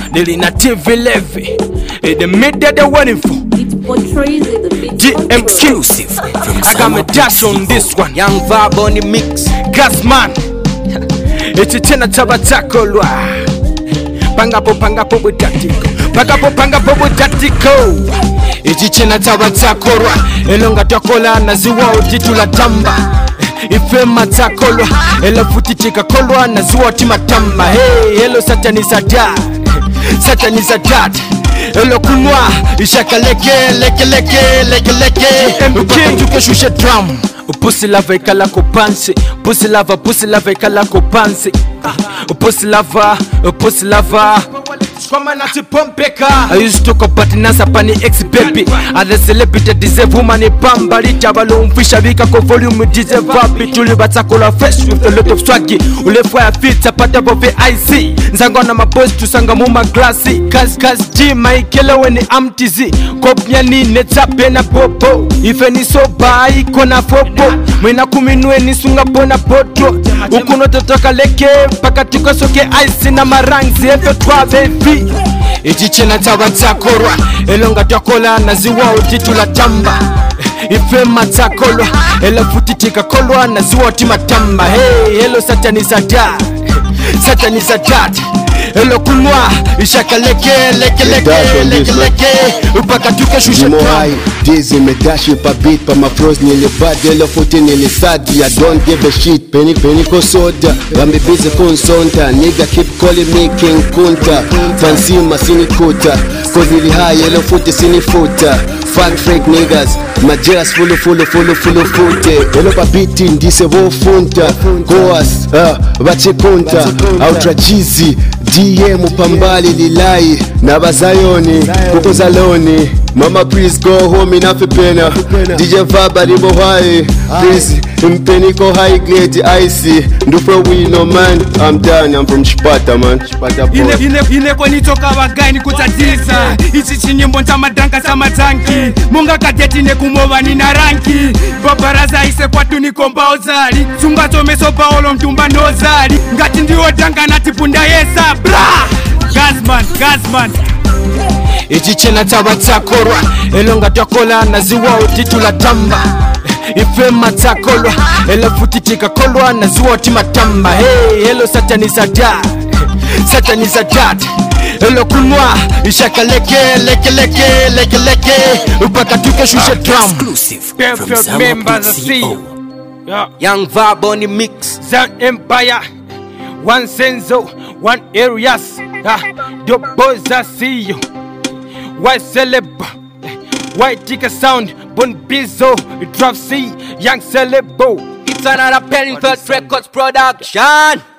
Nilina TV Levy. In the middle they're waiting for. It portrays the bit GM exclusive. I got my dash on this one. Young Vibe on the mix. Gasman. It's tena tabatakolo. Pangapo budatiko. Pangapo budatiko. It's tena tabatakolo. Elonga takola na ziwa utitula tamba. Ife matakolo. Ela futitika kolwa na ziwa timatamba. Hey, hello Satan is a dad. Satan is a dad. Hello kunwa. Ishaka leke. MK tuke shushe drum. Pussy lava ikala kopansi. Pussy lava ikala kopansi. Pussy lava. I used to talk about Nasa Pani ex-baby. Other celebrity deserve woman in Pamba. Richa balloon fish a vika ko volume deserve vapi. Tuli batakola fresh with a lot of swaggy. Ule fire fit a part of the IC. Zangona my boys to Sangamuma glassy. Cause G my killer when the amtizi. Kopnyani netsa pena popo. If any so buy kona fopo. Mwina kuminue ni sunga pona poto. Ukuno totoka leke. Paka tuka soke ice na marangzi. Efe twa baby. Ijichena tabatakora. Elonga takola na ziwa utitula tamba. Ife matakolwa. Ela futitika kolwa na ziwa timatamba. Hey, hello Satan is a dad. Satan is a dad. Hello kunwa. Ishaka leke. Upaka tuke shusha drum. Dizzy me dash up a beat pa my froze nearly bad. Hello footy nearly sad. I don't give a shit. Penny ko soda. I'm a busy consonta. Nigga keep calling me King Kunta. Fancy my sini kuta. Cause nearly high hello footy sini futa. Fuck fake niggas. My jazz full of footy. Hello pa beating this a wo funta. Goas bache kunta. Outra cheesy. DM upambali lilai. Nabazayoni kuko zaloni. Mama please go home enough pena. DJ Vaba ribo high. Please impeniko high grade icy. Ndufro we no man. I'm done. I'm from Chipata man. Chipata boy. Ine kwa nitoka wagani kutatiza. Ichi chinyimbo ntamadranka samatanki. Munga kadeti ne kumova nina ranki. Babaraza ise kwa tunikomba ozari. Sunga tomeso paolo mtumba nozari. Ngati ndiwo danga natipunda yesa. Bra! Gasman. Ijichena tabatakora. Elonga takola na ziwa utitula tamba. Ife matakolwa. Ela futitika kolwa na ziwa timatamba. Hey, hello Satan is a dad. Satan is a dad. Hello kunwa. Ishaka leke. Upaka tuke shushe drum. Exclusive. Perfect members I see you. Young Vibe on the mix. Zan Empire. One Senzo. One Areas. The boys I see you. White Celeb, White Tika Sound, Bon Bizzo, Drop C, Young Celebo. It's another Pennyford Records production.